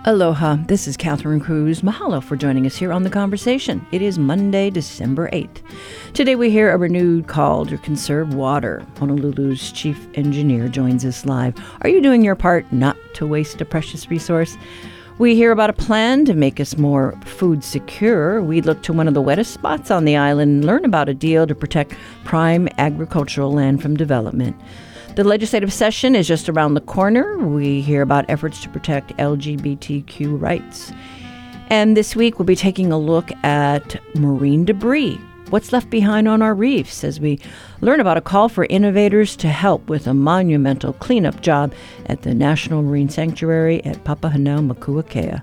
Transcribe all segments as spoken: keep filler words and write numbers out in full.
Aloha, this is Catherine Cruz. Mahalo for joining us here on The Conversation. It is Monday, December eighth. Today we hear a renewed call to conserve water. Honolulu's chief engineer joins us live. Are you doing your part not to waste a precious resource? We hear about a plan to make us more food secure. We look to one of the wettest spots on the island and learn about a deal to protect prime agricultural land from development. The legislative session is just around the corner. We hear about efforts to protect L G B T Q rights. And this week we'll be taking a look at marine debris. What's left behind on our reefs as we learn about a call for innovators to help with a monumental cleanup job at the National Marine Sanctuary at Papahanaumakuakea.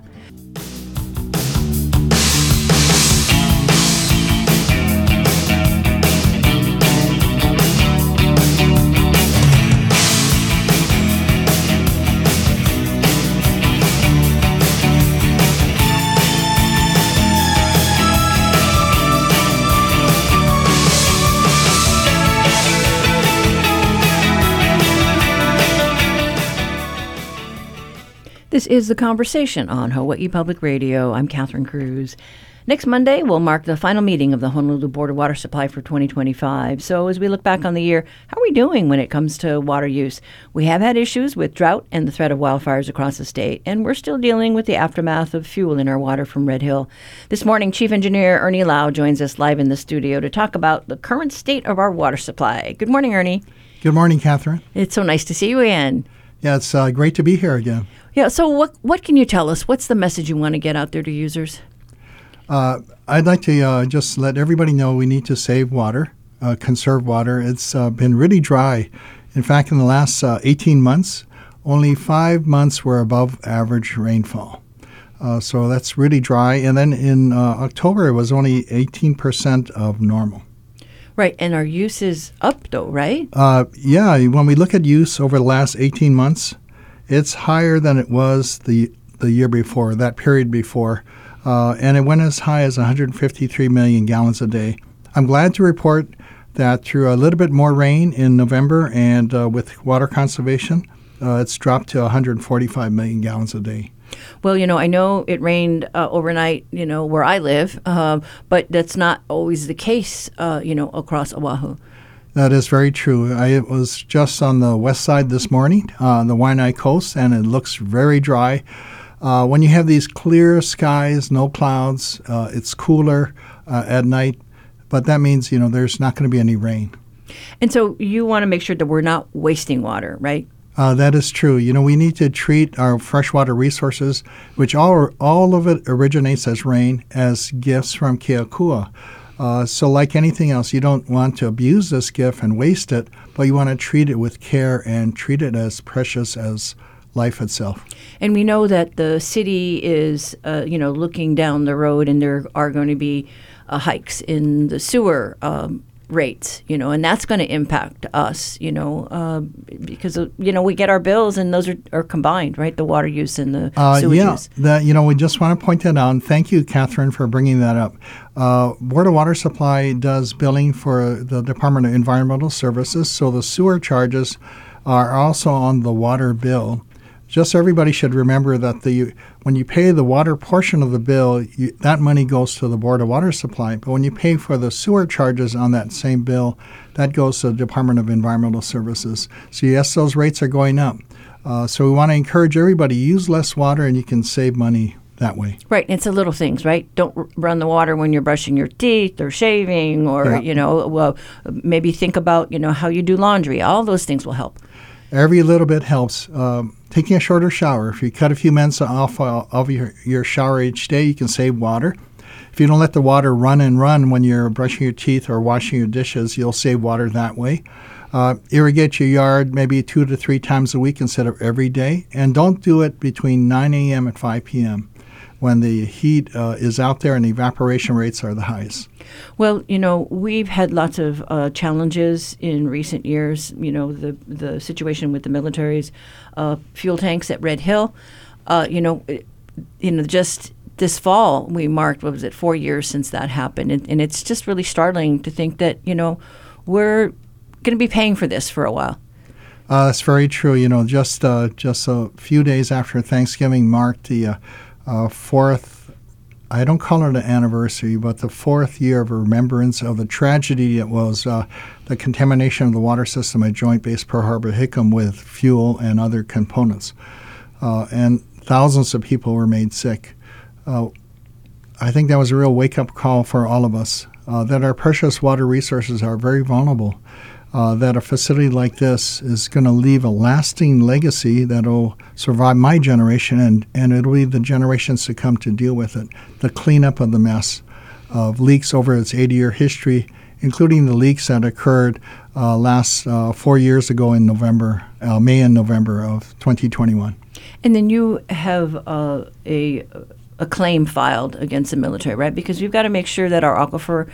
This is The Conversation on Hawaii Public Radio. I'm Catherine Cruz. Next Monday will mark the final meeting of the Honolulu Board of Water Supply for twenty twenty-five. So as we look back on the year, how are we doing when it comes to water use? We have had issues with drought and the threat of wildfires across the state, and we're still dealing with the aftermath of fuel in our water from Red Hill. This morning, Chief Engineer Ernie Lau joins us live in the studio to talk about the current state of our water supply. Good morning, Ernie. Good morning, Catherine. It's so nice to see you again. Yeah, it's uh, great to be here again. Yeah, so what what can you tell us? What's the message you want to get out there to users? Uh, I'd like to uh, just let everybody know we need to save water, uh, conserve water. It's uh, been really dry. In fact, in the last uh, eighteen months, only five months were above average rainfall. Uh, so that's really dry. And then in uh, October, it was only eighteen percent of normal. Right, and our use is up, though, right? Uh, yeah, when we look at use over the last eighteen months, it's higher than it was the the year before, that period before, uh, and it went as high as one hundred fifty-three million gallons a day. I'm glad to report that through a little bit more rain in November and uh, with water conservation, uh, it's dropped to one hundred forty-five million gallons a day. Well, you know, I know it rained uh, overnight, you know, where I live, uh, but that's not always the case, uh, you know, across Oahu. That is very true. I was just on the west side this morning, uh, on the Waianae Coast, and it looks very dry. Uh, when you have these clear skies, no clouds, uh, it's cooler uh, at night, but that means, you know, there's not going to be any rain. And so you want to make sure that we're not wasting water, right? Uh, that is true. You know, we need to treat our freshwater resources, which all all of it originates as rain, as gifts from Keakua. Uh, so like anything else, you don't want to abuse this gift and waste it, but you want to treat it with care and treat it as precious as life itself. And we know that the city is, uh, you know, looking down the road, and there are going to be uh, hikes in the sewer um, rates, you know, and that's going to impact us, you know, uh, because, uh, you know, we get our bills and those are, are combined, right? The water use and the uh, sewage yeah, use. That, you know, we just want to point that out. And thank you, Catherine, for bringing that up. Uh, Board of Water Supply does billing for the Department of Environmental Services, so the sewer charges are also on the water bill. Just so everybody should remember that the when you pay the water portion of the bill, you, that money goes to the Board of Water Supply. But when you pay for the sewer charges on that same bill, that goes to the Department of Environmental Services. So yes, those rates are going up. Uh, so we want to encourage everybody, use less water and you can save money that way. Right. It's the little things, right? Don't r- run the water when you're brushing your teeth or shaving or, Yeah. you know, well, maybe think about, you know, how you do laundry. All those things will help. Every little bit helps. Um, taking a shorter shower. If you cut a few minutes off uh, of your, your shower each day, you can save water. If you don't let the water run and run when you're brushing your teeth or washing your dishes, you'll save water that way. Uh, irrigate your yard maybe two to three times a week instead of every day. And don't do it between nine a.m. and five p.m. when the heat uh, is out there and the evaporation rates are the highest. Well, you know, we've had lots of uh, challenges in recent years. You know, the the situation with the military's uh, fuel tanks at Red Hill. Uh, you know, it, you know, just this fall we marked, what was it, four years since that happened, and, and it's just really startling to think that, you know, we're going to be paying for this for a while. Uh, that's very true. You know, just uh, just a few days after Thanksgiving marked the uh, uh, fourth, I don't call it an anniversary, but the fourth year of remembrance of the tragedy that was uh, the contamination of the water system at Joint Base Pearl Harbor Hickam with fuel and other components. Uh, and thousands of people were made sick. Uh, I think that was a real wake-up call for all of us, uh, that our precious water resources are very vulnerable. Uh, that a facility like this is going to leave a lasting legacy that will survive my generation, and, and it'll be the generations to come to deal with it. The cleanup of the mess of leaks over its eighty-year history, including the leaks that occurred uh, last uh, four years ago in November, uh, May and November of twenty twenty-one. And then you have uh, a a claim filed against the military, right? Because we've got to make sure that our aquifer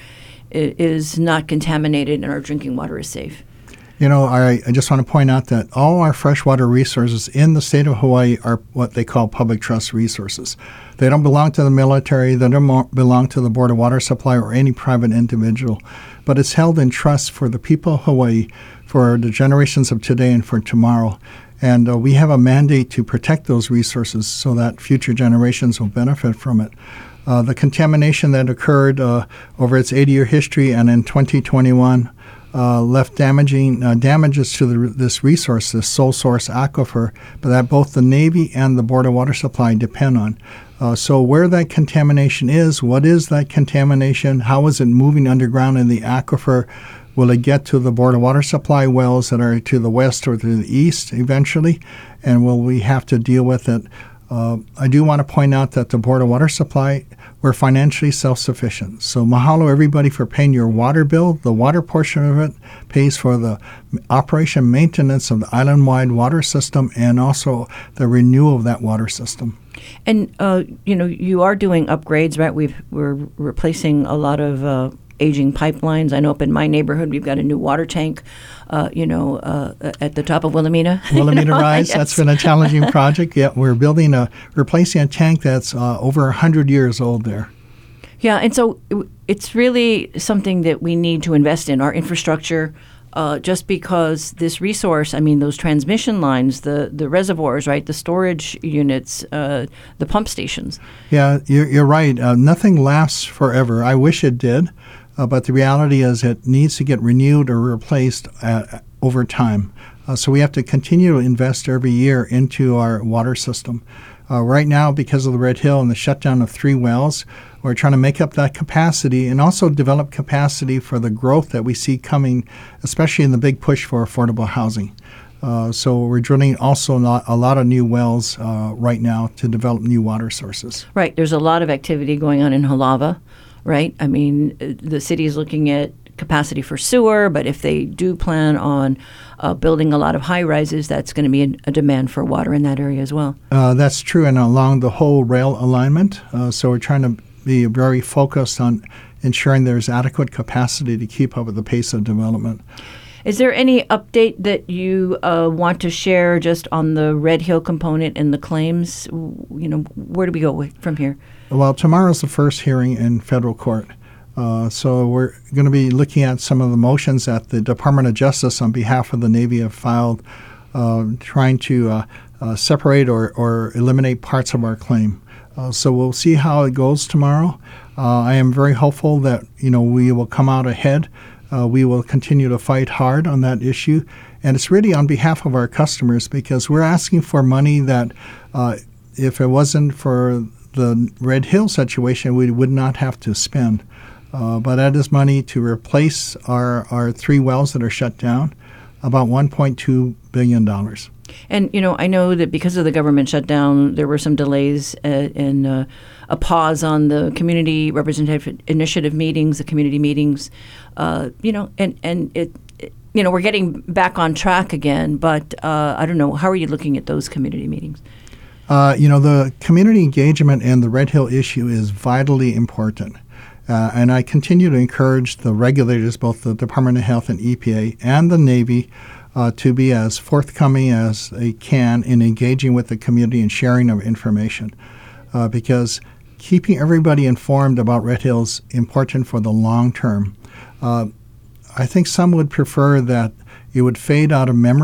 is not contaminated and our drinking water is safe. You know, I, I just want to point out that all our freshwater resources in the state of Hawaii are what they call public trust resources. They don't belong to the military. They don't mo- belong to the Board of Water Supply or any private individual. But it's held in trust for the people of Hawaii, for the generations of today and for tomorrow. And uh, we have a mandate to protect those resources so that future generations will benefit from it. Uh, the contamination that occurred uh, over its eighty-year history and in twenty twenty-one uh, left damaging uh, damages to the, this resource, this sole source aquifer, but that both the Navy and the Board of Water Supply depend on. Uh, so where that contamination is, what is that contamination, how is it moving underground in the aquifer? Will it get to the Board of Water Supply wells that are to the west or to the east eventually? And will we have to deal with it? Uh, I do want to point out that the Board of Water Supply, we're financially self-sufficient. So mahalo everybody for paying your water bill. The water portion of it pays for the operation maintenance of the island-wide water system and also the renewal of that water system. And, uh, you know, you are doing upgrades, right? We've, we're replacing a lot of uh, aging pipelines. I know up in my neighborhood we've got a new water tank, uh, you know, uh, at the top of Wilhelmina. Wilhelmina you know, Rise, yes. That's been a challenging project. Yeah, we're building a, replacing a tank that's uh, over one hundred years old there. Yeah, and so it's really something that we need to invest in, our infrastructure, uh, just because this resource, I mean, those transmission lines, the, the reservoirs, right, the storage units, uh, the pump stations. Yeah, you're, you're right. Uh, nothing lasts forever. I wish it did. Uh, but the reality is it needs to get renewed or replaced uh, over time. Uh, so we have to continue to invest every year into our water system. Uh, right now, because of the Red Hill and the shutdown of three wells, we're trying to make up that capacity and also develop capacity for the growth that we see coming, especially in the big push for affordable housing. Uh, so we're drilling also not a lot of new wells uh, right now to develop new water sources. Right. There's a lot of activity going on in Halawa. Right? I mean, the city is looking at capacity for sewer, but if they do plan on uh, building a lot of high-rises, that's going to be a, a demand for water in that area as well. Uh, that's true, and along the whole rail alignment. Uh, so we're trying to be very focused on ensuring there's adequate capacity to keep up with the pace of development. Is there any update that you uh, want to share just on the Red Hill component and the claims? You know, where do we go with, from here? Well, tomorrow's the first hearing in federal court. Uh, so we're going to be looking at some of the motions that the Department of Justice on behalf of the Navy have filed, uh, trying to uh, uh, separate or, or eliminate parts of our claim. Uh, so we'll see how it goes tomorrow. Uh, I am very hopeful that, you know, we will come out ahead. Uh, we will continue to fight hard on that issue. And it's really on behalf of our customers because we're asking for money that uh, if it wasn't for the Red Hill situation, we would not have to spend. Uh, but that is money to replace our, our three wells that are shut down, about one point two billion dollars. And, you know, I know that because of the government shutdown, there were some delays uh, and uh, a pause on the community representative initiative meetings, the community meetings, uh, you know, and, and it, it, you know, we're getting back on track again. But uh, I don't know, how are you looking at those community meetings? Uh, you know, the community engagement and the Red Hill issue is vitally important. Uh, and I continue to encourage the regulators, both the Department of Health and E P A and the Navy, uh, to be as forthcoming as they can in engaging with the community and sharing of information. Uh, because keeping everybody informed about Red Hill is important for the long term. Uh, I think some would prefer that it would fade out of memory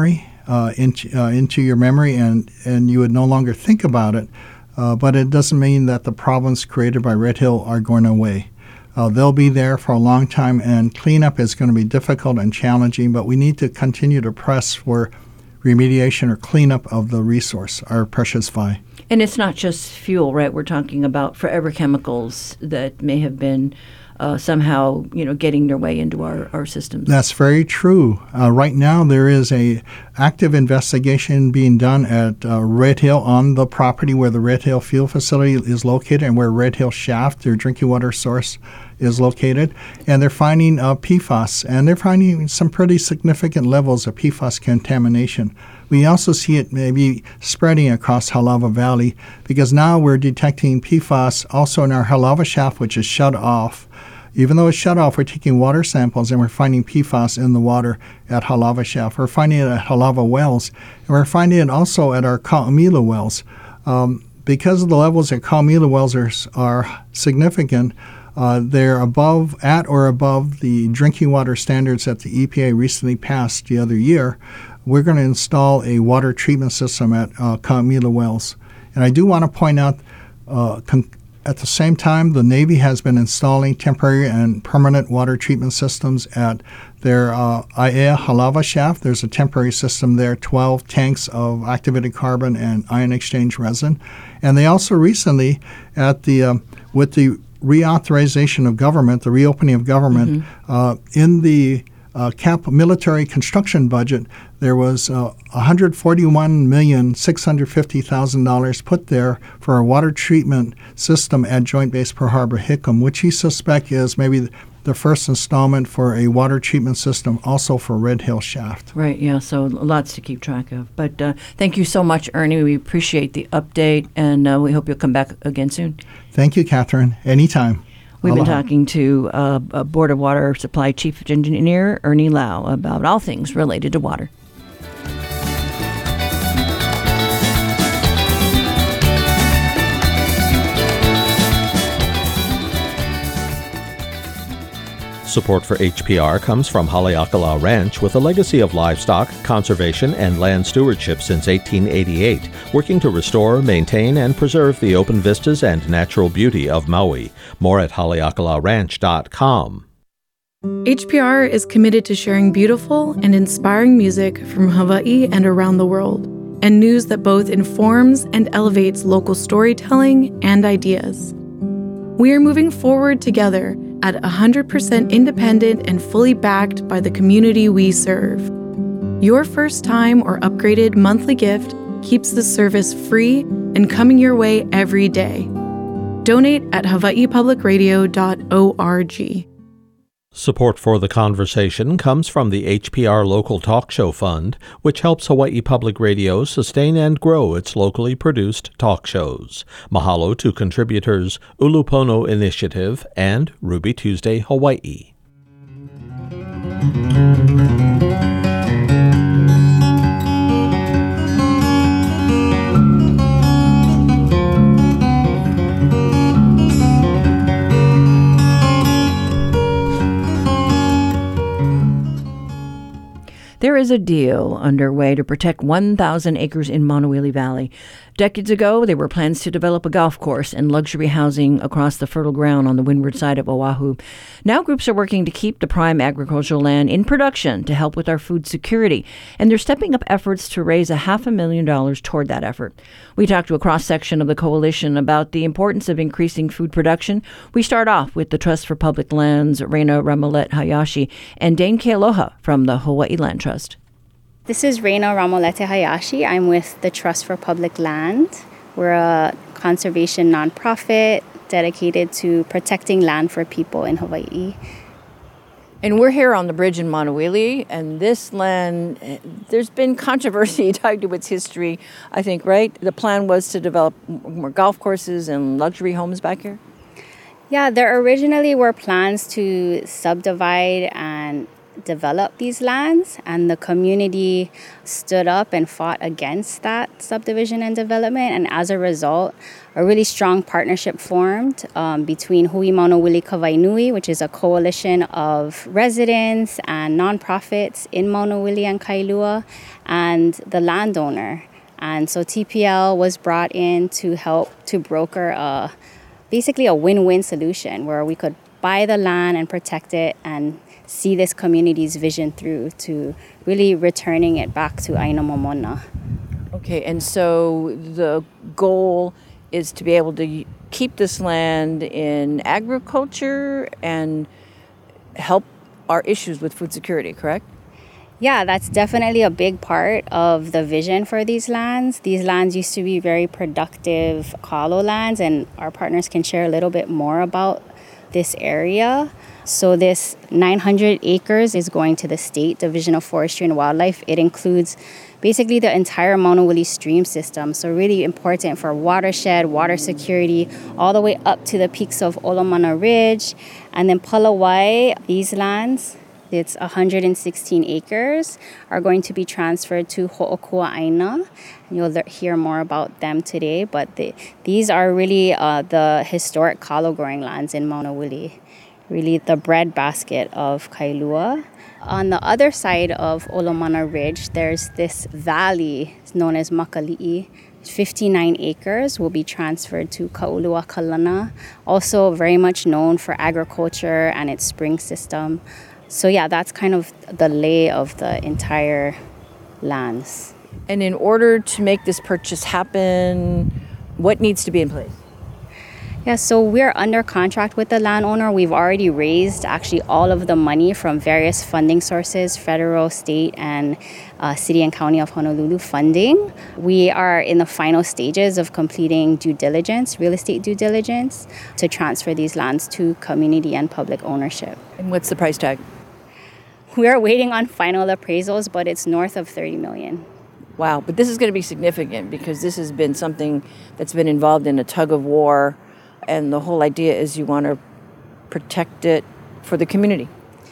uh, into, uh, into your memory, and, and you would no longer think about it. Uh, but it doesn't mean that the problems created by Red Hill are going away. Uh, they'll be there for a long time, and cleanup is going to be difficult and challenging, but we need to continue to press for remediation or cleanup of the resource, our precious Vai. And it's not just fuel, right? We're talking about forever chemicals that may have been uh, somehow, you know, getting their way into our, our systems. That's very true. Uh, right now, there is a active investigation being done at uh, Red Hill on the property where the Red Hill fuel facility is located and where Red Hill Shaft, their drinking water source, is located. And they're finding uh, P FAS, and they're finding some pretty significant levels of P FAS contamination. We also see it maybe spreading across Halawa Valley because now we're detecting P FAS also in our Halawa Shaft, which is shut off. Even though it's shut off, we're taking water samples and we're finding P FAS in the water at Halawa Shaft. We're finding it at Halawa Wells, and we're finding it also at our Ka'amila Wells. Um, because the levels at Ka'amila Wells are, are significant, uh, they're above, at or above the drinking water standards that the E P A recently passed the other year. We're going to install a water treatment system at uh, Ka'amila Wells. And I do want to point out, uh, con- at the same time, the Navy has been installing temporary and permanent water treatment systems at their uh, Aiea Halawa Shaft. There's a temporary system there, twelve tanks of activated carbon and ion exchange resin. And they also recently, at the uh, with the reauthorization of government, the reopening of government, mm-hmm. uh, in the Uh, camp military construction budget, there was uh, one hundred forty-one million six hundred fifty thousand dollars put there for a water treatment system at Joint Base Pearl Harbor Hickam, which he suspects is maybe the first installment for a water treatment system also for Red Hill Shaft. Right, yeah, so lots to keep track of. But uh, thank you so much, Ernie. We appreciate the update, and uh, we hope you'll come back again soon. Thank you, Catherine. Anytime. We've Aloha. been talking to uh, uh, Board of Water Supply Chief Engineer Ernie Lau about all things related to water. Support for H P R comes from Haleakala Ranch, with a legacy of livestock, conservation, and land stewardship since eighteen eighty-eight, working to restore, maintain, and preserve the open vistas and natural beauty of Maui. More at haleakala ranch dot com. H P R is committed to sharing beautiful and inspiring music from Hawaii and around the world, and news that both informs and elevates local storytelling and ideas. We are moving forward together at one hundred percent independent and fully backed by the community we serve. Your first time or upgraded monthly gift keeps the service free and coming your way every day. Donate at hawaii public radio dot org. Support for the conversation comes from the H P R Local Talk Show Fund, which helps Hawaii Public Radio sustain and grow its locally produced talk shows. Mahalo to contributors Ulupono Initiative and Ruby Tuesday Hawaii. There is a deal underway to protect one thousand acres in Maunawili Valley. Decades ago, there were plans to develop a golf course and luxury housing across the fertile ground on the windward side of Oahu. Now groups are working to keep the prime agricultural land in production to help with our food security, and they're stepping up efforts to raise a half a million dollars toward that effort. We talked to a cross-section of the coalition about the importance of increasing food production. We start off with the Trust for Public Lands, Reina Ramolette Hayashi, and Dane Kealoha from the Hawaii Land Trust. This is Reina Ramolette Hayashi. I'm with the Trust for Public Land. We're a conservation nonprofit dedicated to protecting land for people in Hawaii. And we're here on the bridge in Maunawili, and this land, there's been controversy tied to its history, I think, right? The plan was to develop more golf courses and luxury homes back here? Yeah, there originally were plans to subdivide and develop these lands, and the community stood up and fought against that subdivision and development. And as a result, a really strong partnership formed um, between Hui Maunawili Kawainui, which is a coalition of residents and nonprofits in Maunawili and Kailua, and the landowner. And so T P L was brought in to help to broker a, basically a win-win solution where we could buy the land and protect it and see this community's vision through to really returning it back to Aina Momona. Okay, and so the goal is to be able to keep this land in agriculture and help our issues with food security, correct? Yeah, that's definitely a big part of the vision for these lands. These lands used to be very productive kalo lands, and our partners can share a little bit more about this area. So this nine hundred acres is going to the State Division of Forestry and Wildlife. It includes basically the entire Maunawili stream system. So really important for watershed, water security, all the way up to the peaks of Olomana Ridge. And then Palawai, these lands, it's one hundred sixteen acres, are going to be transferred to Ho'okua Aina. You'll hear more about them today, but the, these are really uh, the historic kalo growing lands in Maunawili, really the breadbasket of Kailua. On the other side of Olomana Ridge, there's this valley known as Makali'i. fifty-nine acres will be transferred to Kaulua Kalana, also very much known for agriculture and its spring system. So yeah, that's kind of the lay of the entire lands. And in order to make this purchase happen, what needs to be in place? Yeah, so we're under contract with the landowner. We've already raised actually all of the money from various funding sources, federal, state, and uh, city and county of Honolulu funding. We are in the final stages of completing due diligence, real estate due diligence, to transfer these lands to community and public ownership. And what's the price tag? We are waiting on final appraisals, but it's north of thirty million dollars. Wow, but this is going to be significant because this has been something that's been involved in a tug of war, and the whole idea is you want to protect it for the community.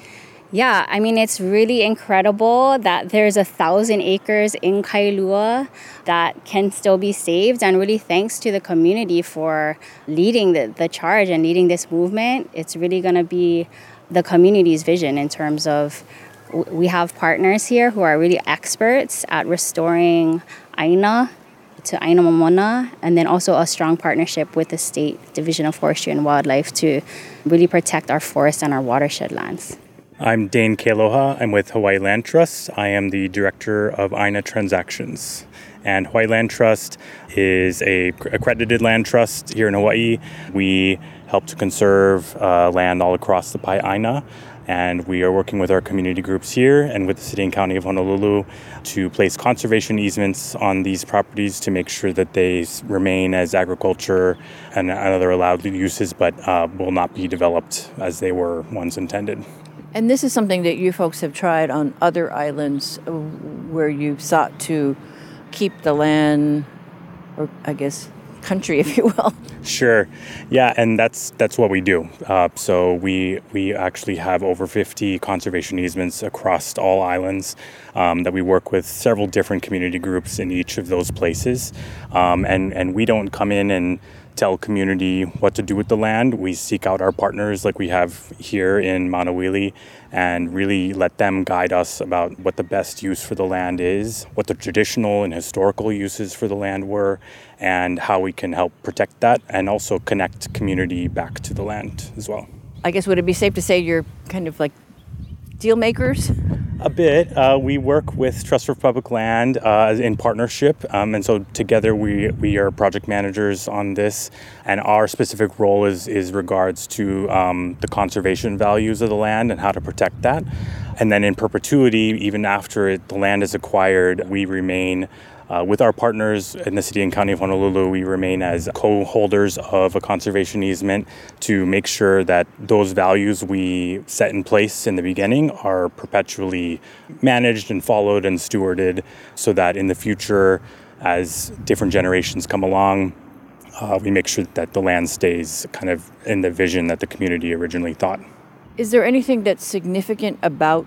Yeah, I mean, it's really incredible that there's a thousand acres in Kailua that can still be saved, and really thanks to the community for leading the, the charge and leading this movement. It's really going to be the community's vision in terms of we have partners here who are really experts at restoring Aina to Aina Momona, and then also a strong partnership with the State Division of Forestry and Wildlife to really protect our forests and our watershed lands. I'm Dane Kealoha. I'm with Hawaii Land Trust. I am the Director of Aina Transactions. And Hawaii Land Trust is a accredited land trust here in Hawaii. We help to conserve uh, land all across the Pai'aina. And we are working with our community groups here and with the City and County of Honolulu to place conservation easements on these properties to make sure that they remain as agriculture and other allowed uses, but uh, will not be developed as they were once intended. And this is something that you folks have tried on other islands where you've sought to keep the land, or I guess country, if you will. Sure. Yeah, and that's that's what we do. Uh, so we we actually have over fifty conservation easements across all islands um, that we work with several different community groups in each of those places. Um, and, and we don't come in and tell community what to do with the land. We seek out our partners like we have here in Maunawili and really let them guide us about what the best use for the land is, what the traditional and historical uses for the land were, and how we can help protect that and also connect community back to the land as well. I guess would it be safe to say you're kind of like deal makers? A bit. Uh, we work with Trust for Public Land uh, in partnership, um, and so together we we are project managers on this, and our specific role is is regards to um, the conservation values of the land and how to protect that, and then in perpetuity, even after it, the land is acquired, we remain. Uh, with our partners in the City and County of Honolulu, we remain as co-holders of a conservation easement to make sure that those values we set in place in the beginning are perpetually managed and followed and stewarded so that in the future, as different generations come along, uh, we make sure that the land stays kind of in the vision that the community originally thought. Is there anything that's significant about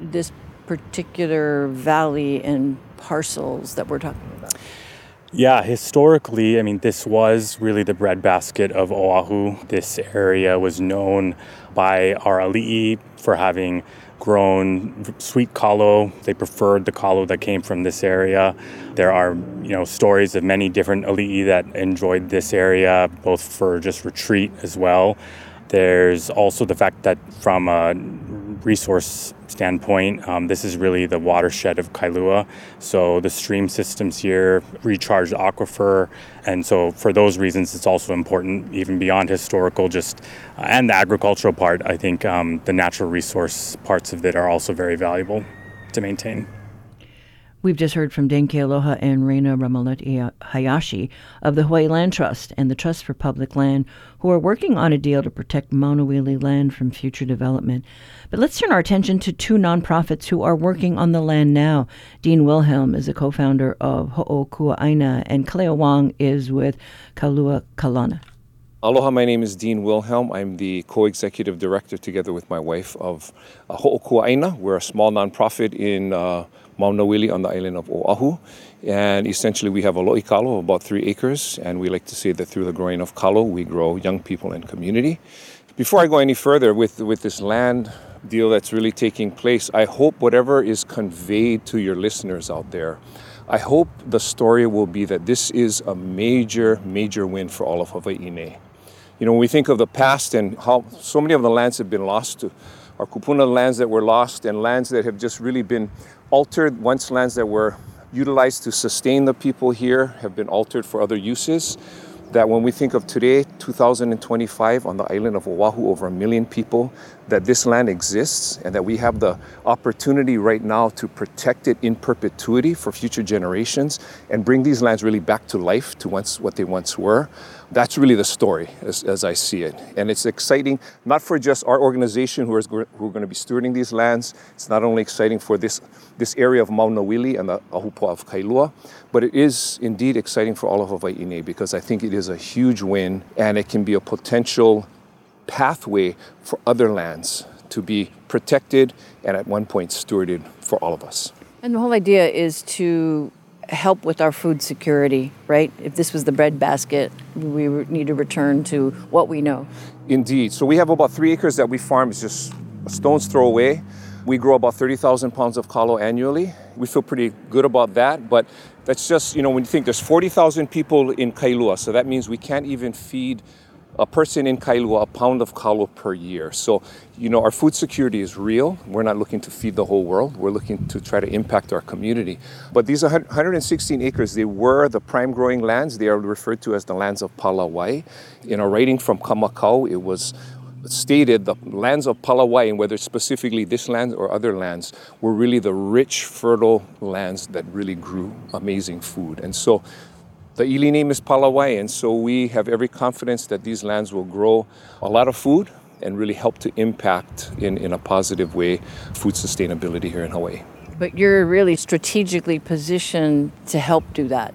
this particular valley and parcels that we're talking about? Yeah, historically, I mean, this was really the breadbasket of Oahu. This area was known by our ali'i for having grown sweet kalo. They preferred the kalo that came from this area. There are, you know, stories of many different ali'i that enjoyed this area, both for just retreat as well. There's also the fact that from a resource standpoint, um, this is really the watershed of Kailua. So the stream systems here recharge the aquifer. And so for those reasons, it's also important, even beyond historical, just uh, and the agricultural part. I think um, the natural resource parts of it are also very valuable to maintain. We've just heard from Denki Aloha and Reina Ramanuti Hayashi of the Hawaii Land Trust and the Trust for Public Land, who are working on a deal to protect Maunawili land from future development. But let's turn our attention to two nonprofits who are working on the land now. Dean Wilhelm is a co-founder of Ho'okua'aina, and Kaleo Wang is with Kaulua Kalana. Aloha, my name is Dean Wilhelm. I'm the co-executive director together with my wife of uh, Ho'okua'aina. We're a small nonprofit in uh, Maunawili on the island of Oahu. And essentially we have a lo'i kalo of about three acres. And we like to say that through the growing of kalo, we grow young people and community. Before I go any further with, with this land deal that's really taking place, I hope whatever is conveyed to your listeners out there, I hope the story will be that this is a major, major win for all of Hawaiʻi. You know, when we think of the past and how so many of the lands have been lost to our kupuna lands that were lost and lands that have just really been altered, once lands that were utilized to sustain the people here have been altered for other uses. That when we think of today, two thousand twenty-five, on the island of Oahu, over a million people, that this land exists and that we have the opportunity right now to protect it in perpetuity for future generations and bring these lands really back to life to once what they once were. That's really the story as, as I see it. And it's exciting, not for just our organization who is who are going to be stewarding these lands. It's not only exciting for this, this area of Maunawili and the Ahupua'a of Kailua, but it is indeed exciting for all of Hawaiʻi because I think it is a huge win and it can be a potential pathway for other lands to be protected and at one point stewarded for all of us. And the whole idea is to help with our food security, right? If this was the breadbasket, we need to return to what we know. Indeed. So we have about three acres that we farm. It's just a stone's throw away. We grow about thirty thousand pounds of kalo annually. We feel pretty good about that, but that's just, you know, when you think there's forty thousand people in Kailua, so that means we can't even feed a person in Kailua a pound of kalo per year. So, you know, our food security is real. We're not looking to feed the whole world. We're looking to try to impact our community. But these one hundred sixteen acres, they were the prime growing lands. They are referred to as the lands of Palawai. In a writing from Kamakau, it was stated the lands of Palawai, and whether specifically this land or other lands, were really the rich, fertile lands that really grew amazing food. And so the ili name is Palawai, and so we have every confidence that these lands will grow a lot of food and really help to impact in, in a positive way food sustainability here in Hawaii. But you're really strategically positioned to help do that.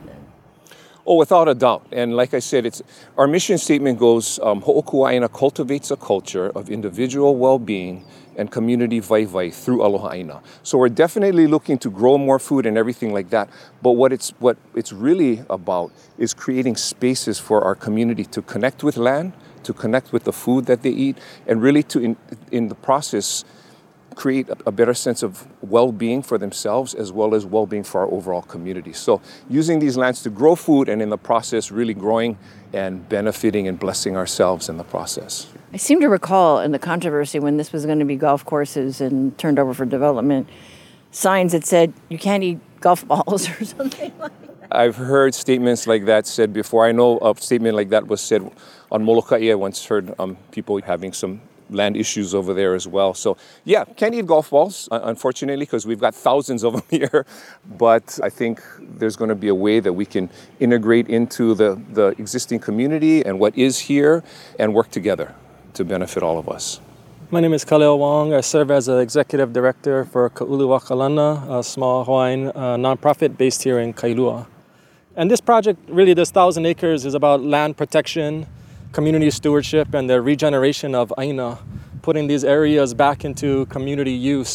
Oh, without a doubt. And like I said, it's our mission statement goes, um, Ho'okua'aina cultivates a culture of individual well-being and community vai-vai through Aloha Aina. So we're definitely looking to grow more food and everything like that. But what it's what it's really about is creating spaces for our community to connect with land, to connect with the food that they eat, and really to, in, in the process, create a better sense of well-being for themselves as well as well-being for our overall community. So using these lands to grow food and in the process really growing and benefiting and blessing ourselves in the process. I seem to recall in the controversy when this was going to be golf courses and turned over for development, signs that said you can't eat golf balls or something like that. I've heard statements like that said before. I know a statement like that was said on Molokai. I once heard um, people having some land issues over there as well. So yeah, can't eat golf balls, unfortunately, because we've got thousands of them here. But I think there's going to be a way that we can integrate into the, the existing community and what is here and work together to benefit all of us. My name is Kaleo Wang. I serve as an executive director for Kaulua Kalana, a small Hawaiian uh, nonprofit based here in Kailua. And this project, really this thousand acres, is about land protection, community stewardship, and the regeneration of Aina, putting these areas back into community use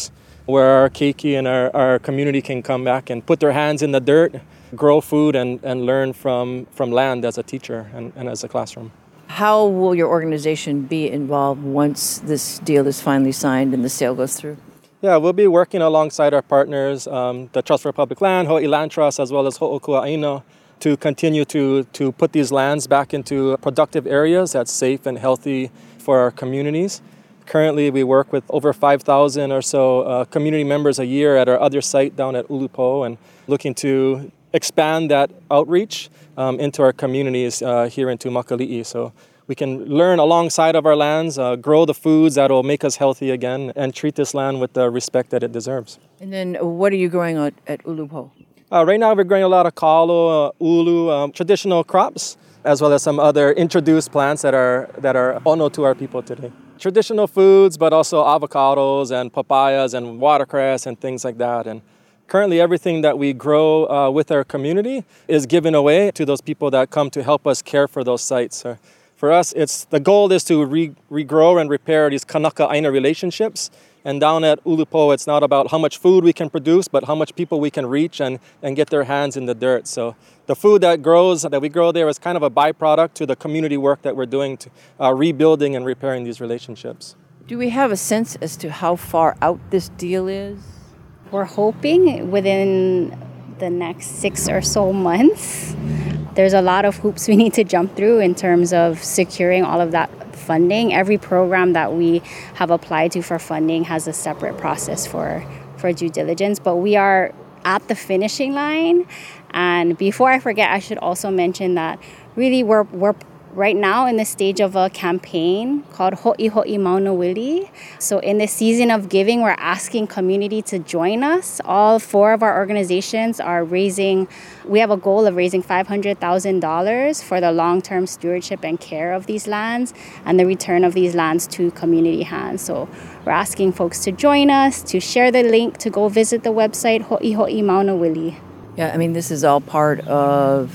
where our keiki and our, our community can come back and put their hands in the dirt, grow food, and, and learn from, from land as a teacher and, and as a classroom. How will your organization be involved once this deal is finally signed and the sale goes through? Yeah, we'll be working alongside our partners, um, the Trust for Public Land, Hawaii Land Trust, as well as Ho'okua'aina, to continue to, to put these lands back into productive areas that's safe and healthy for our communities. Currently, we work with over five thousand or so uh, community members a year at our other site down at Ulupo, and looking to expand that outreach um, into our communities uh, here into Makali'i. So we can learn alongside of our lands, uh, grow the foods that will make us healthy again, and treat this land with the respect that it deserves. And then what are you growing at, at Ulupo? Uh, right now we're growing a lot of kalo, uh, ulu, um, traditional crops, as well as some other introduced plants that are that are ono to our people today. Traditional foods, but also avocados and papayas and watercress and things like that. And currently everything that we grow uh, with our community is given away to those people that come to help us care for those sites. Uh, for us, it's the goal is to re- regrow and repair these Kanaka-Aina relationships. And down at Ulupo, it's not about how much food we can produce, but how much people we can reach and, and get their hands in the dirt. So the food that grows, that we grow there, is kind of a byproduct to the community work that we're doing to uh, rebuilding and repairing these relationships. Do we have a sense as to how far out this deal is? We're hoping within the next six or so months. There's a lot of hoops we need to jump through in terms of securing all of that funding. Every program that we have applied to for funding has a separate process for, for due diligence, but we are at the finishing line. And before I forget, I should also mention that really we're we're right now in the stage of a campaign called Ho'i Ho'i Maunawili. So in the season of giving, we're asking community to join us. All four of our organizations are raising, we have a goal of raising five hundred thousand dollars for the long-term stewardship and care of these lands and the return of these lands to community hands. So we're asking folks to join us, to share the link, to go visit the website Ho'i Ho'i Maunawili. Yeah, I mean, this is all part of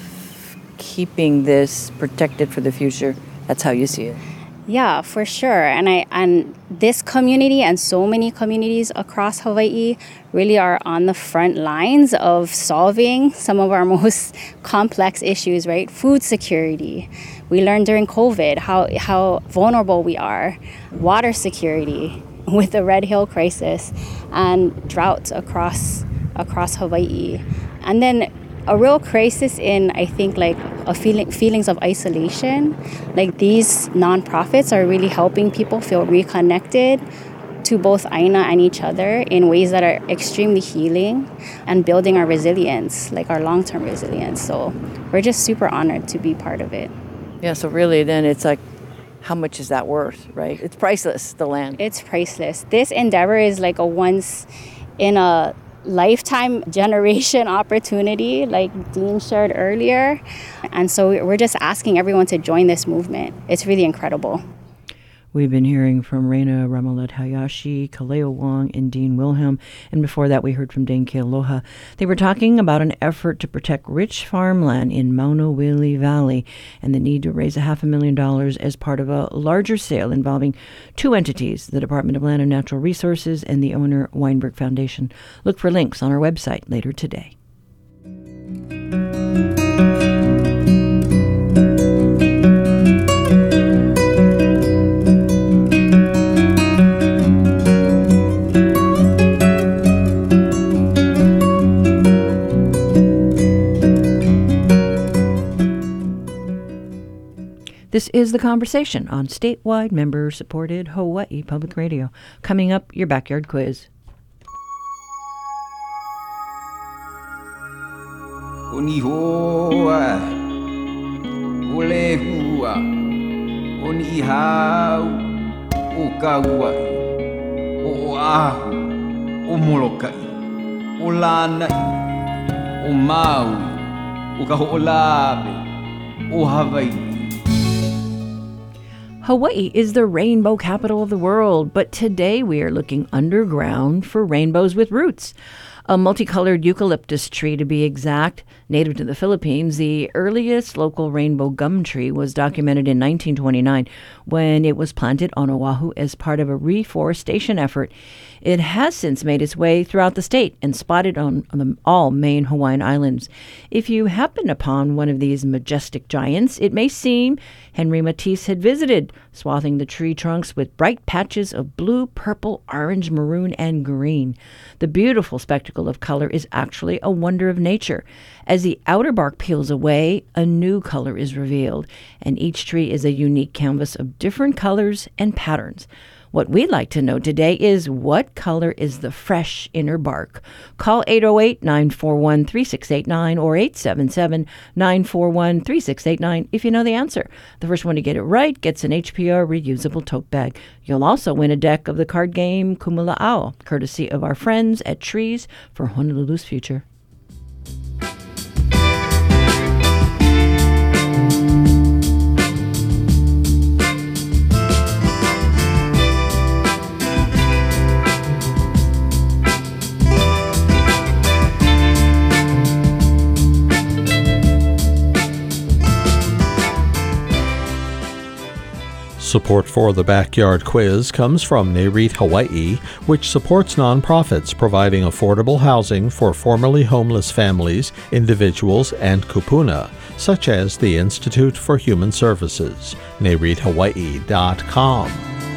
keeping this protected for the future. That's how you see it. Yeah, for sure. And I and this community and so many communities across Hawaii really are on the front lines of solving some of our most complex issues, right? Food security. We learned during COVID how how vulnerable we are. Water security with the Red Hill crisis and droughts across across Hawaii. And then a real crisis in, I think, like a feeling feelings of isolation. Like these nonprofits are really helping people feel reconnected to both Aina and each other in ways that are extremely healing and building our resilience, like our long-term resilience. So we're just super honored to be part of it. Yeah, so really then it's like, how much is that worth, right? It's priceless, the land. It's priceless. This endeavor is like a once in a lifetime generation opportunity, like Dean shared earlier. And so we're just asking everyone to join this movement. It's really incredible. We've been hearing from Reina Ramalet Hayashi, Kaleo Wong, and Dean Wilhelm. And before that, we heard from Dane Kealoha. They were talking about an effort to protect rich farmland in Maunawili Valley and the need to raise a half a million dollars as part of a larger sale involving two entities, the Department of Land and Natural Resources and the owner Weinberg Foundation. Look for links on our website later today. This is The Conversation on statewide member-supported Hawaii Public Radio. Coming up, your backyard quiz. Oni hoa, ole hua, oni hau, o kauai, o ahu, o molokai, o lanai, o Maui, o kaho'olawe, o Hawaii. Hawaii is the rainbow capital of the world, but today we are looking underground for rainbows with roots. A multicolored eucalyptus tree, to be exact, Native to the Philippines, the earliest local rainbow gum tree was documented in nineteen twenty-nine when it was planted on Oahu as part of a reforestation effort. It has since made its way throughout the state and spotted on, on the, all main Hawaiian islands. If you happen upon one of these majestic giants, it may seem Henry Matisse had visited, swathing the tree trunks with bright patches of blue, purple, orange, maroon, and green. The beautiful spectacle of color is actually a wonder of nature. As the outer bark peels away, a new color is revealed, and each tree is a unique canvas of different colors and patterns. What we'd like to know today is what color is the fresh inner bark? Call eight oh eight, nine four one, three six eight nine or eight seven seven, nine four one, three six eight nine if you know the answer. The first one to get it right gets an H P R reusable tote bag. You'll also win a deck of the card game Kumula'au, courtesy of our friends at Trees for Honolulu's Future. Support for the Backyard Quiz comes from NAREIT Hawaii, which supports nonprofits providing affordable housing for formerly homeless families, individuals, and kupuna, such as the Institute for Human Services, nareith hawaii dot com.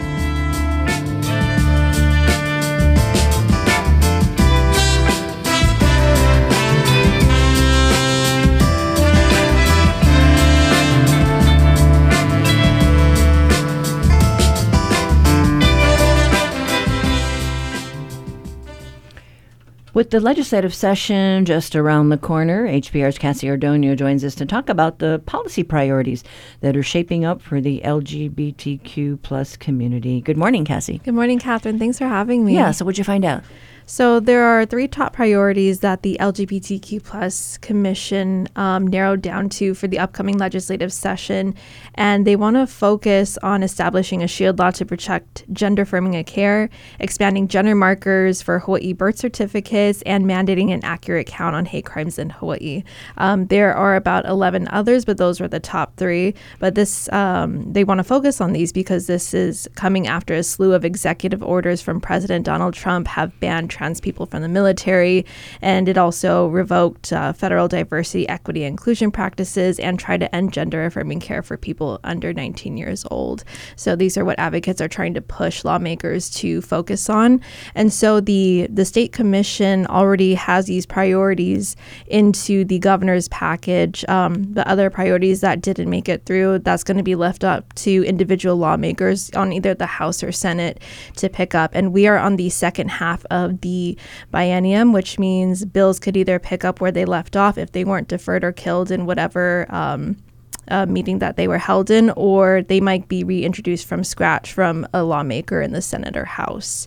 With the legislative session just around the corner, H P R's Cassie Ardonio joins us to talk about the policy priorities that are shaping up for the L G B T Q plus community. Good morning, Cassie. Good morning, Catherine. Thanks for having me. Yeah, so what'd you find out? So there are three top priorities that the L G B T Q plus Commission um, narrowed down to for the upcoming legislative session. And they want to focus on establishing a shield law to protect gender affirming of care, expanding gender markers for Hawaii birth certificates, and mandating an accurate count on hate crimes in Hawaii. Um, there are about eleven others, but those were the top three. But this um, they want to focus on these because this is coming after a slew of executive orders from President Donald Trump have banned trans people from the military, and it also revoked uh, federal diversity, equity, and inclusion practices and tried to end gender affirming care for people under nineteen years old. So these are what advocates are trying to push lawmakers to focus on. And so the the state commission already has these priorities into the governor's package. Um, the other priorities that didn't make it through, that's going to be left up to individual lawmakers on either the House or Senate to pick up. And we are on the second half of the biennium, which means bills could either pick up where they left off if they weren't deferred or killed in whatever um, uh, meeting that they were held in, or they might be reintroduced from scratch from a lawmaker in the Senate or House.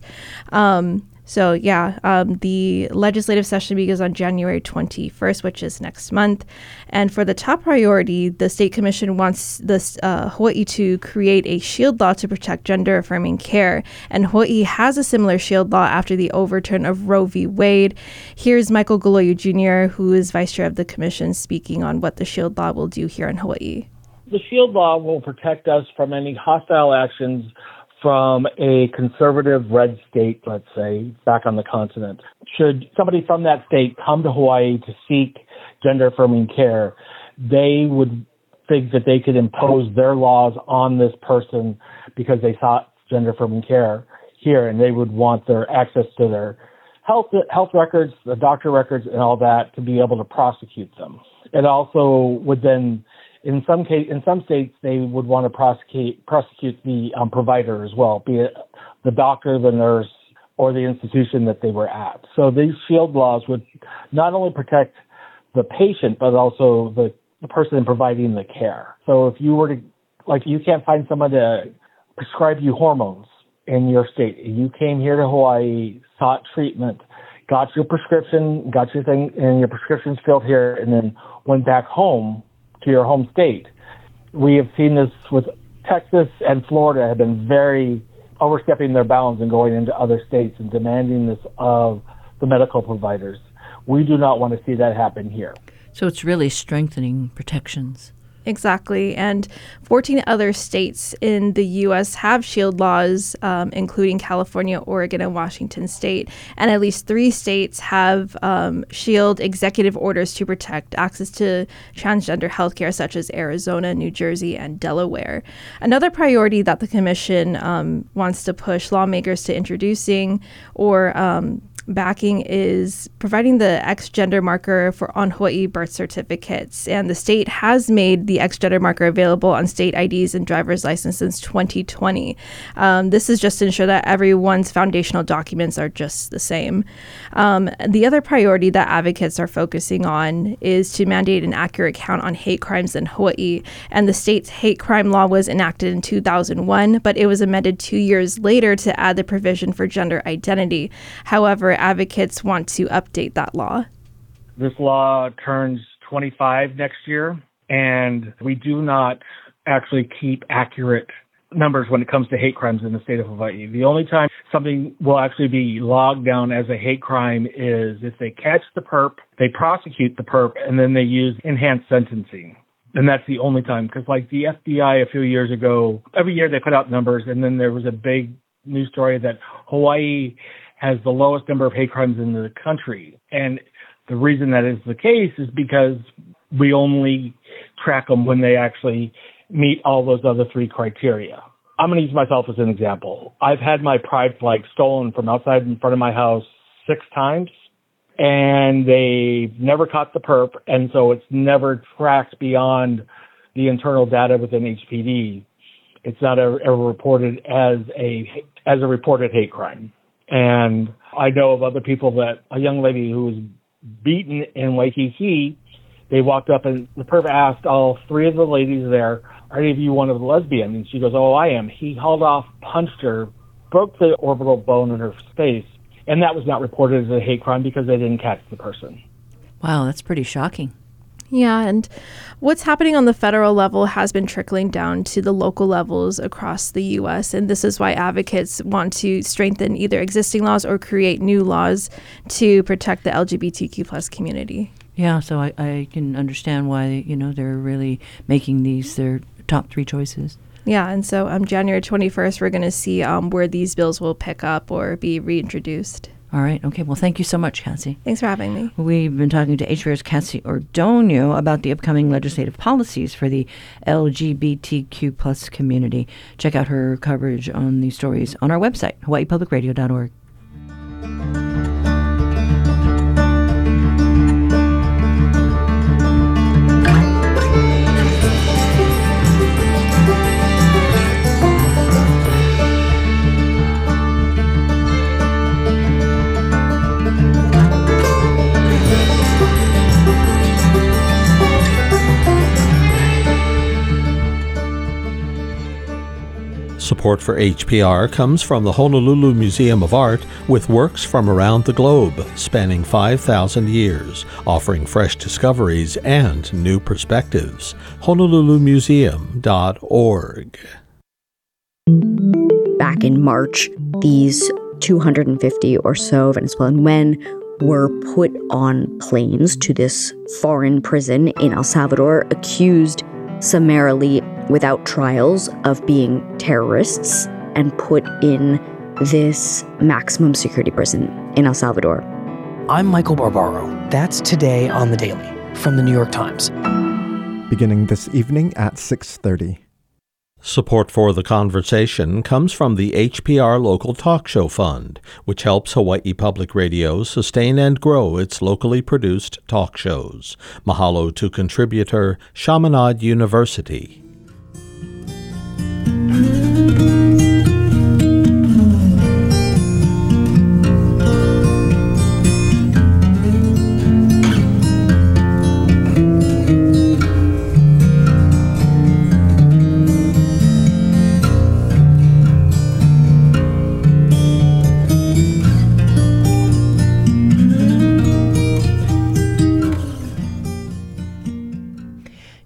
Um, So yeah, um, the legislative session begins on January twenty-first, which is next month. And for the top priority, the State Commission wants this uh, Hawaii to create a shield law to protect gender affirming care. And Hawaii has a similar shield law after the overturn of Roe v. Wade. Here's Michael Galoyu Junior, who is vice chair of the commission, speaking on what the shield law will do here in Hawaii. The shield law will protect us from any hostile actions from a conservative red state, let's say, back on the continent. Should somebody from that state come to Hawaii to seek gender-affirming care, they would think that they could impose their laws on this person because they sought gender-affirming care here, and they would want their access to their health health records, the doctor records, and all that to be able to prosecute them. It also would then In some case, in some states, they would want to prosecute prosecute the um, provider as well, be it the doctor, the nurse, or the institution that they were at. So these shield laws would not only protect the patient, but also the, the person providing the care. So if you were to, like, you can't find someone to prescribe you hormones in your state. You came here to Hawaii, sought treatment, got your prescription, got your thing, and your prescription's filled here, and then went back home to your home state. We have seen this with Texas and Florida have been very overstepping their bounds and going into other states and demanding this of the medical providers. We do not want to see that happen here. So it's really strengthening protections. Exactly. And fourteen other states in the U S have shield laws, um, including California, Oregon, and Washington state. And at least three states have um, shield executive orders to protect access to transgender healthcare, such as Arizona, New Jersey, and Delaware. Another priority that the commission um, wants to push lawmakers to introducing or um, backing is providing the X gender marker for on Hawaii birth certificates. And the state has made the X gender marker available on state I Ds and driver's license since twenty twenty. Um, this is just to ensure that everyone's foundational documents are just the same. Um, the other priority that advocates are focusing on is to mandate an accurate count on hate crimes in Hawaii. And the state's hate crime law was enacted in two thousand one, but it was amended two years later to add the provision for gender identity. However, advocates want to update that law. This law turns twenty-five next year, and we do not actually keep accurate numbers when it comes to hate crimes in the state of Hawaii. The only time something will actually be logged down as a hate crime is if they catch the perp, they prosecute the perp, and then they use enhanced sentencing. And that's the only time, because like the F B I a few years ago, every year they put out numbers, and then there was a big news story that Hawaii has the lowest number of hate crimes in the country. And the reason that is the case is because we only track them when they actually meet all those other three criteria. I'm going to use myself as an example. I've had my pride flag stolen from outside in front of my house six times, and they've never caught the perp, and so it's never tracked beyond the internal data within H P D. It's not ever, ever reported as a as a reported hate crime. And I know of other people that a young lady who was beaten in Waikiki, they walked up and the perp asked all three of the ladies there, are any of you one of the lesbians? And she goes, oh, I am. He hauled off, punched her, broke the orbital bone in her face. And that was not reported as a hate crime because they didn't catch the person. Wow, that's pretty shocking. Yeah, and what's happening on the federal level has been trickling down to the local levels across the U S, and this is why advocates want to strengthen either existing laws or create new laws to protect the L G B T Q plus community. Yeah, so I, I can understand why, you know, they're really making these their top three choices. Yeah, and so on um, January twenty-first, we're going to see um, where these bills will pick up or be reintroduced. All right. Okay. Well, thank you so much, Cassie. Thanks for having me. We've been talking to H P R's Cassie Ordonio about the upcoming legislative policies for the L G B T Q plus community. Check out her coverage on these stories on our website, hawaii public radio dot org. Support for H P R comes from the Honolulu Museum of Art, with works from around the globe spanning five thousand years, offering fresh discoveries and new perspectives. honolulu museum dot org. Back in March, these two hundred fifty or so Venezuelan men were put on planes to this foreign prison in El Salvador, accused summarily without trials of being terrorists, and put in this maximum security prison in El Salvador. I'm Michael Barbaro. That's Today on the Daily from the New York Times. Beginning this evening at six thirty. Support for the conversation comes from the H P R Local Talk Show Fund, which helps Hawaii Public Radio sustain and grow its locally produced talk shows. Mahalo to contributor Chaminade University.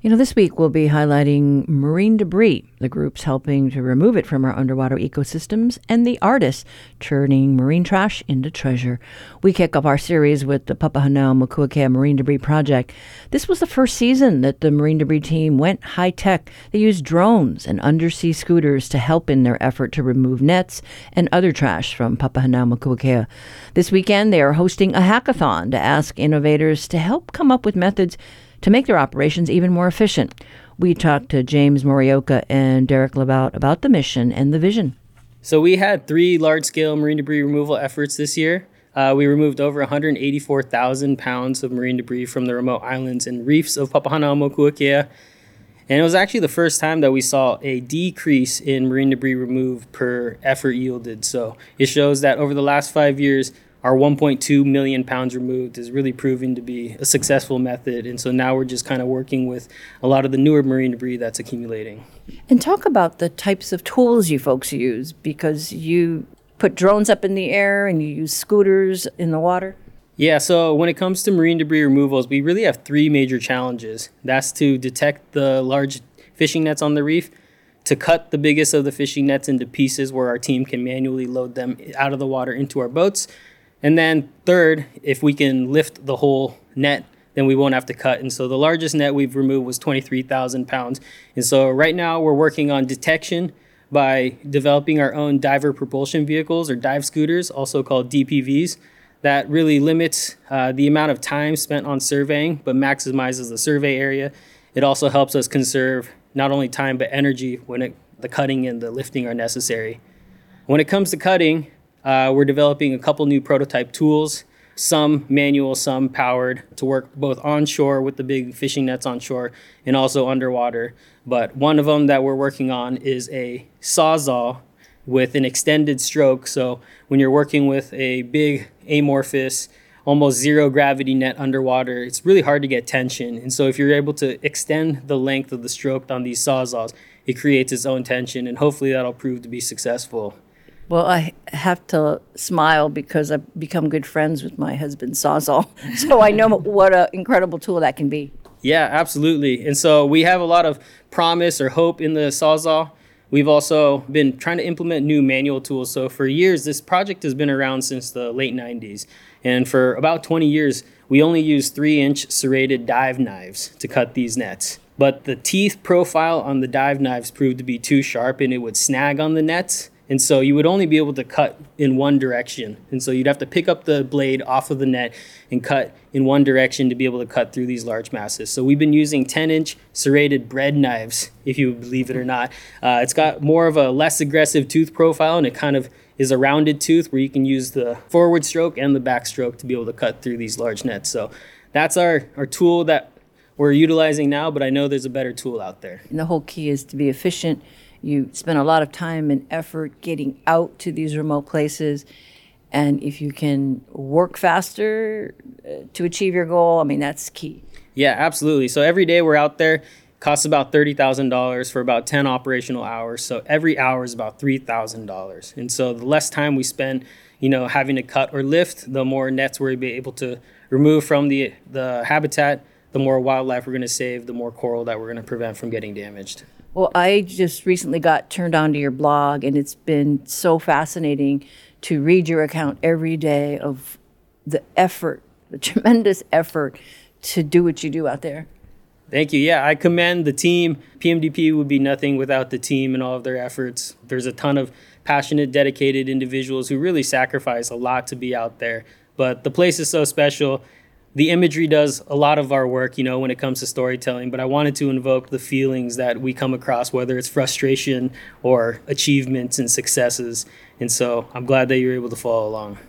You know, this week we'll be highlighting marine debris, the groups helping to remove it from our underwater ecosystems, and the artists turning marine trash into treasure. We kick off our series with the Papahanaumokuakea Marine Debris Project. This was the first season that the marine debris team went high-tech. They used drones and undersea scooters to help in their effort to remove nets and other trash from Papahanaumokuakea. This weekend, they are hosting a hackathon to ask innovators to help come up with methods to make their operations even more efficient. We talked to James Morioka and Derek Labout about the mission and the vision. So we had three large-scale marine debris removal efforts this year. Uh, we removed over one hundred eighty-four thousand pounds of marine debris from the remote islands and reefs of Papahanaumokuakea. And it was actually the first time that we saw a decrease in marine debris removed per effort yielded. So it shows that over the last five years, our one point two million pounds removed is really proving to be a successful method. And so now we're just kind of working with a lot of the newer marine debris that's accumulating. And talk about the types of tools you folks use, because you put drones up in the air and you use scooters in the water. Yeah, so when it comes to marine debris removals, we really have three major challenges. That's to detect the large fishing nets on the reef, to cut the biggest of the fishing nets into pieces where our team can manually load them out of the water into our boats. And then third, if we can lift the whole net, then we won't have to cut. And so the largest net we've removed was twenty-three thousand pounds. And so right now we're working on detection by developing our own diver propulsion vehicles, or dive scooters, also called D P Vs. That really limits uh, the amount of time spent on surveying, but maximizes the survey area. It also helps us conserve not only time, but energy when it, the cutting and the lifting are necessary. When it comes to cutting, Uh, we're developing a couple new prototype tools, some manual, some powered, to work both onshore with the big fishing nets on shore and also underwater. But one of them that we're working on is a Sawzall with an extended stroke. So when you're working with a big amorphous, almost zero gravity net underwater, it's really hard to get tension. And so if you're able to extend the length of the stroke on these Sawzalls, it creates its own tension, and hopefully that'll prove to be successful. Well, I have to smile because I've become good friends with my husband's Sawzall, so I know what an incredible tool that can be. Yeah, absolutely. And so we have a lot of promise or hope in the Sawzall. We've also been trying to implement new manual tools. So for years, this project has been around since the late nineties. And for about twenty years, we only use three-inch serrated dive knives to cut these nets. But the teeth profile on the dive knives proved to be too sharp, and it would snag on the nets. And so you would only be able to cut in one direction. And so you'd have to pick up the blade off of the net and cut in one direction to be able to cut through these large masses. So we've been using ten-inch serrated bread knives, if you believe it or not. Uh, it's got more of a less aggressive tooth profile, and it kind of is a rounded tooth where you can use the forward stroke and the back stroke to be able to cut through these large nets. So that's our, our tool that we're utilizing now, but I know there's a better tool out there. And the whole key is to be efficient. You spend a lot of time and effort getting out to these remote places. And if you can work faster uh, to achieve your goal, I mean, that's key. Yeah, absolutely. So every day we're out there, costs about thirty thousand dollars for about ten operational hours. So every hour is about three thousand dollars. And so the less time we spend, you know, having to cut or lift, the more nets we'll be able to remove from the, the habitat, the more wildlife we're going to save, the more coral that we're going to prevent from getting damaged. Well, I just recently got turned on to your blog, and it's been so fascinating to read your account every day of the effort, the tremendous effort to do what you do out there. Thank you. Yeah, I commend the team. P M D P would be nothing without the team and all of their efforts. There's a ton of passionate, dedicated individuals who really sacrifice a lot to be out there. But the place is so special. The imagery does a lot of our work, you know, when it comes to storytelling, but I wanted to invoke the feelings that we come across, whether it's frustration or achievements and successes. And so I'm glad that you're able to follow along.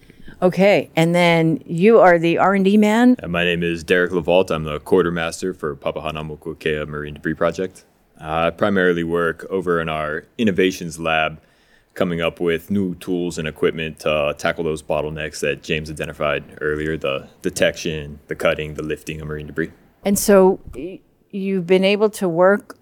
Okay, and then you are the R and D man. Uh, my name is Derek Labout. I'm the quartermaster for Papahanaumokuakea Marine Debris Project. Uh, I primarily work over in our innovations lab, coming up with new tools and equipment to tackle those bottlenecks that James identified earlier, the detection, the cutting, the lifting of marine debris. And so you've been able to work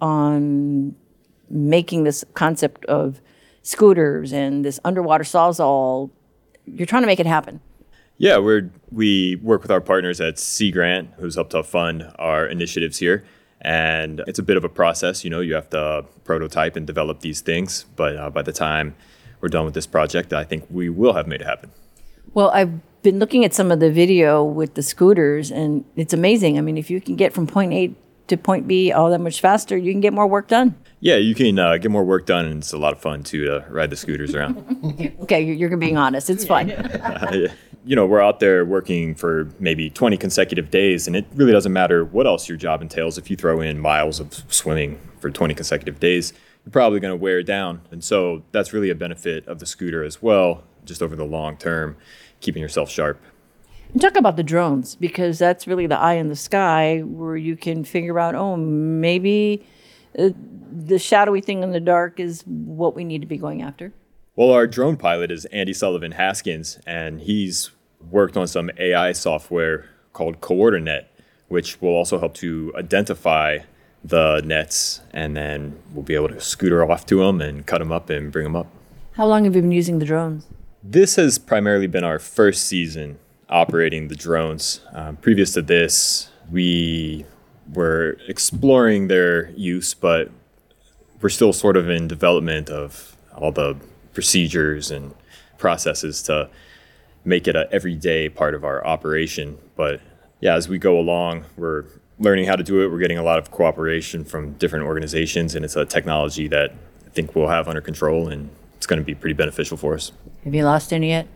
on making this concept of scooters and this underwater Sawzall. You're trying to make it happen. Yeah, we're, we work with our partners at Sea Grant, who's helped to fund our initiatives here. And it's a bit of a process, you know, you have to prototype and develop these things. But uh, by the time we're done with this project, I think we will have made it happen. Well, I've been looking at some of the video with the scooters, and it's amazing. I mean, if you can get from point A to point B all that much faster, you can get more work done. Yeah, you can uh, get more work done, and it's a lot of fun to uh, ride the scooters around. Okay, you're, you're being honest. It's fun. uh, you know, we're out there working for maybe twenty consecutive days, and it really doesn't matter what else your job entails. If you throw in miles of swimming for twenty consecutive days, you're probably going to wear down. And so that's really a benefit of the scooter as well, just over the long term, keeping yourself sharp. And talk about the drones, because that's really the eye in the sky where you can figure out, oh, maybe uh, the shadowy thing in the dark is what we need to be going after. Well, our drone pilot is Andy Sullivan Haskins, and he's worked on some A I software called Coordinate, which will also help to identify the nets, and then we'll be able to scooter off to them and cut them up and bring them up. How long have you been using the drones? This has primarily been our first season operating the drones. Um, previous to this, we were exploring their use, but we're still sort of in development of all the procedures and processes to make it an everyday part of our operation. But yeah, as we go along, we're learning how to do it. We're getting a lot of cooperation from different organizations, and it's a technology that I think we'll have under control, and it's going to be pretty beneficial for us. Have you lost any yet?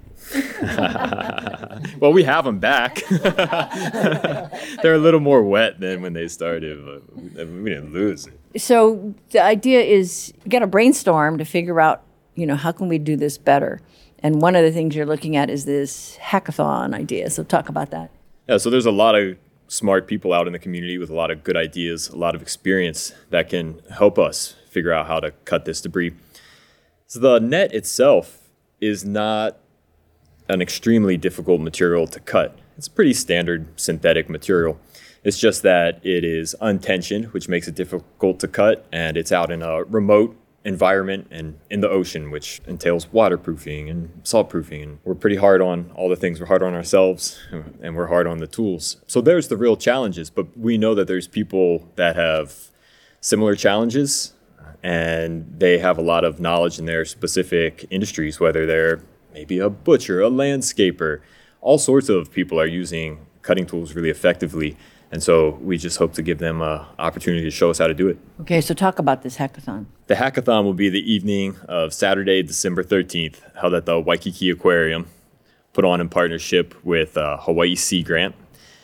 Well, we have them back. They're a little more wet than when they started, but we didn't lose it. So the idea is you got to brainstorm to figure out, you know, how can we do this better? And one of the things you're looking at is this hackathon idea. So talk about that. Yeah, so there's a lot of smart people out in the community with a lot of good ideas, a lot of experience that can help us figure out how to cut this debris. So the net itself is not an extremely difficult material to cut. It's a pretty standard synthetic material. It's just that it is untensioned, which makes it difficult to cut, and it's out in a remote environment and in the ocean, which entails waterproofing and saltproofing. And we're pretty hard on all the things. We're hard on ourselves, and we're hard on the tools. So there's the real challenges, but we know that there's people that have similar challenges, and they have a lot of knowledge in their specific industries, whether they're maybe a butcher, a landscaper. All sorts of people are using cutting tools really effectively. And so we just hope to give them an opportunity to show us how to do it. Okay, so talk about this hackathon. The hackathon will be the evening of Saturday, December thirteenth, held at the Waikiki Aquarium, put on in partnership with uh, Hawaii Sea Grant.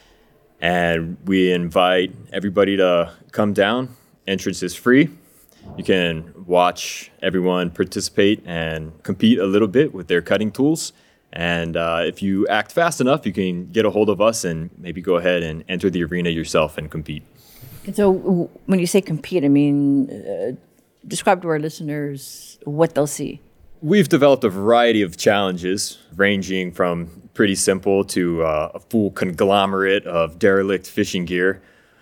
And we invite everybody to come down. Entrance is free. You can watch everyone participate and compete a little bit with their cutting tools. And uh, if you act fast enough, you can get a hold of us and maybe go ahead and enter the arena yourself and compete. And so when you say compete, I mean, uh, describe to our listeners what they'll see. We've developed a variety of challenges, ranging from pretty simple to uh, a full conglomerate of derelict fishing gear,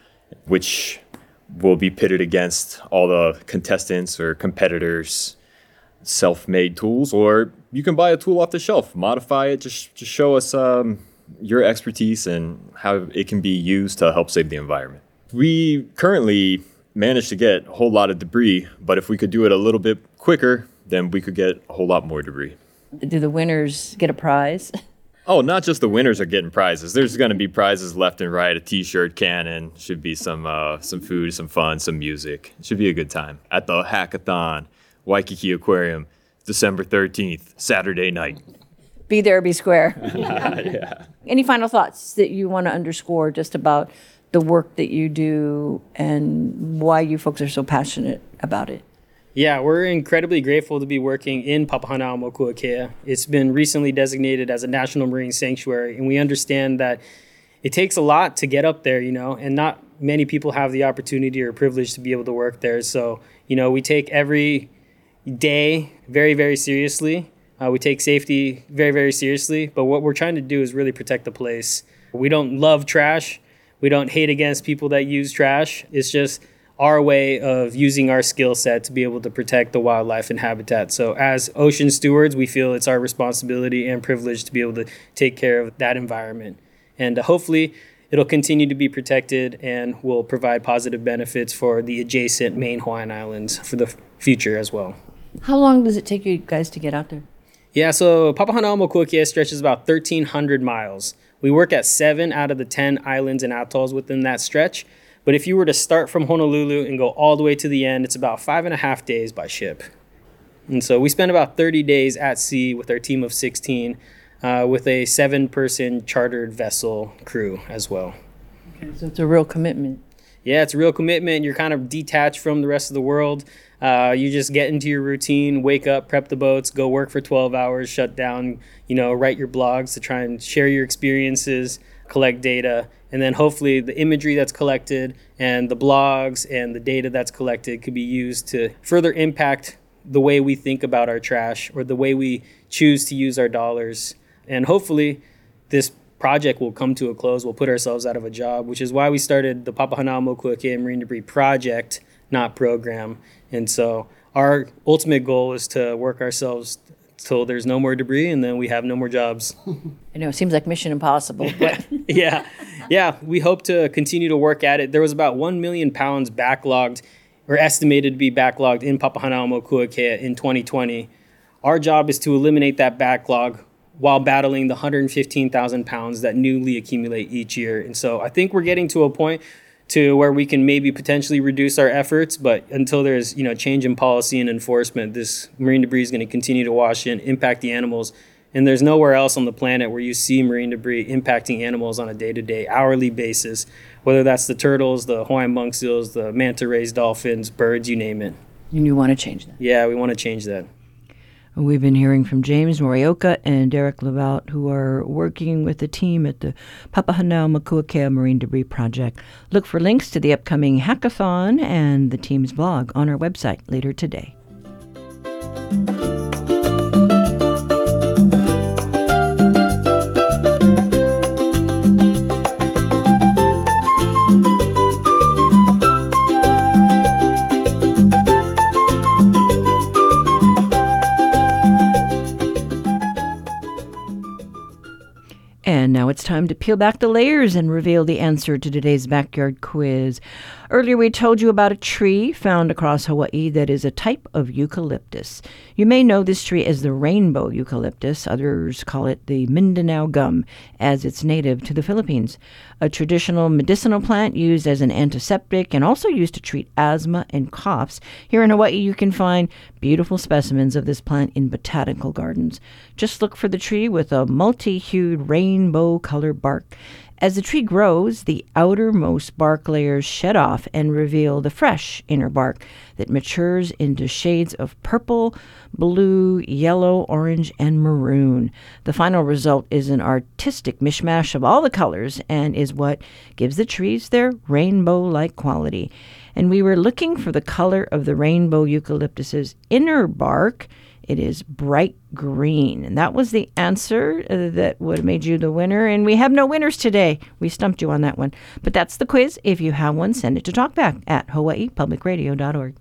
which will be pitted against all the contestants or competitors' self-made tools, or you can buy a tool off the shelf, modify it, just, just show us um, your expertise and how it can be used to help save the environment. We currently managed to get a whole lot of debris, but if we could do it a little bit quicker, then we could get a whole lot more debris. Do the winners get a prize? Oh, not just the winners are getting prizes. There's going to be prizes left and right. A T-shirt, cannon, should be some uh, some food, some fun, some music. It should be a good time at the hackathon, Waikiki Aquarium, December thirteenth, Saturday night. Be there, be square. Yeah. Any final thoughts that you want to underscore just about the work that you do and why you folks are so passionate about it? Yeah, we're incredibly grateful to be working in Papahanaumokuakea. It's been recently designated as a national marine sanctuary, and we understand that it takes a lot to get up there, you know, and not many people have the opportunity or privilege to be able to work there. So, you know, we take every day very, very seriously. Uh, we take safety very, very seriously, but what we're trying to do is really protect the place. We don't love trash. We don't hate against people that use trash. It's just our way of using our skill set to be able to protect the wildlife and habitat. So as ocean stewards, we feel it's our responsibility and privilege to be able to take care of that environment. And uh, hopefully it'll continue to be protected and will provide positive benefits for the adjacent main Hawaiian Islands for the f- future as well. How long does it take you guys to get out there? Yeah, so Papahanaumokuakea stretches about thirteen hundred miles. We work at seven out of the ten islands and atolls within that stretch. But if you were to start from Honolulu and go all the way to the end, it's about five and a half days by ship. And so we spend about thirty days at sea with our team of sixteen, uh, with a seven-person chartered vessel crew as well. Okay, so it's a real commitment. Yeah, it's a real commitment. You're kind of detached from the rest of the world. Uh, you just get into your routine, wake up, prep the boats, go work for twelve hours, shut down, you know, write your blogs to try and share your experiences, collect data, and then hopefully the imagery that's collected and the blogs and the data that's collected could be used to further impact the way we think about our trash or the way we choose to use our dollars. And hopefully this project will come to a close. We'll put ourselves out of a job, which is why we started the Papahanaumokuakea Marine Debris Project, not program. And so our ultimate goal is to work ourselves till there's no more debris and then we have no more jobs. I know, it seems like Mission Impossible. But yeah, yeah, we hope to continue to work at it. There was about one million pounds backlogged or estimated to be backlogged in Papahanaumokuakea in twenty twenty. Our job is to eliminate that backlog while battling the one hundred fifteen thousand pounds that newly accumulate each year. And so I think we're getting to a point to where we can maybe potentially reduce our efforts, but until there's, you know, change in policy and enforcement, this marine debris is going to continue to wash in, impact the animals. And there's nowhere else on the planet where you see marine debris impacting animals on a day-to-day, hourly basis, whether that's the turtles, the Hawaiian monk seals, the manta rays, dolphins, birds, you name it. And you want to change that? Yeah, we want to change that. We've been hearing from James Morioka and Derek Lavout, who are working with the team at the Papahanaumokuakea Marine Debris Project. Look for links to the upcoming hackathon and the team's blog on our website later today. And now it's time to peel back the layers and reveal the answer to today's backyard quiz. Earlier we told you about a tree found across Hawaii that is a type of eucalyptus. You may know this tree as the rainbow eucalyptus. Others call it the Mindanao gum, as it's native to the Philippines. A traditional medicinal plant used as an antiseptic and also used to treat asthma and coughs. Here in Hawaii you can find beautiful specimens of this plant in botanical gardens. Just look for the tree with a multi-hued rainbow color bark. As the tree grows, the outermost bark layers shed off and reveal the fresh inner bark that matures into shades of purple, blue, yellow, orange, and maroon. The final result is an artistic mishmash of all the colors and is what gives the trees their rainbow-like quality. And we were looking for the color of the rainbow eucalyptus's inner bark. It is bright green. And that was the answer uh, that would have made you the winner. And we have no winners today. We stumped you on that one. But that's the quiz. If you have one, send it to talkback at hawaii public radio dot org.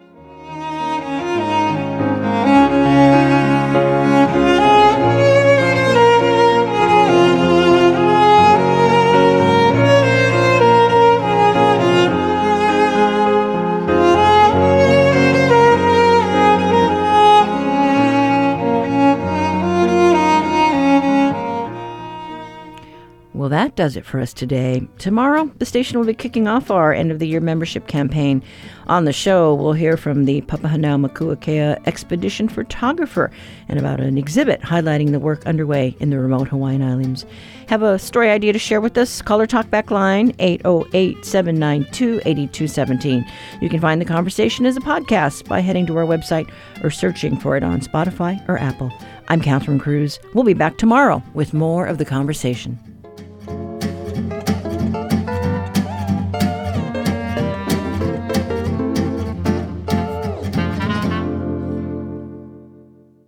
Well, that does it for us today. Tomorrow, the station will be kicking off our end-of-the-year membership campaign. On the show, we'll hear from the Papahanaumokuakea Expedition photographer and about an exhibit highlighting the work underway in the remote Hawaiian Islands. Have a story idea to share with us? Call our talkback line, eight oh eight, seven nine two, eight two one seven. You can find the conversation as a podcast by heading to our website or searching for it on Spotify or Apple. I'm Catherine Cruz. We'll be back tomorrow with more of the conversation.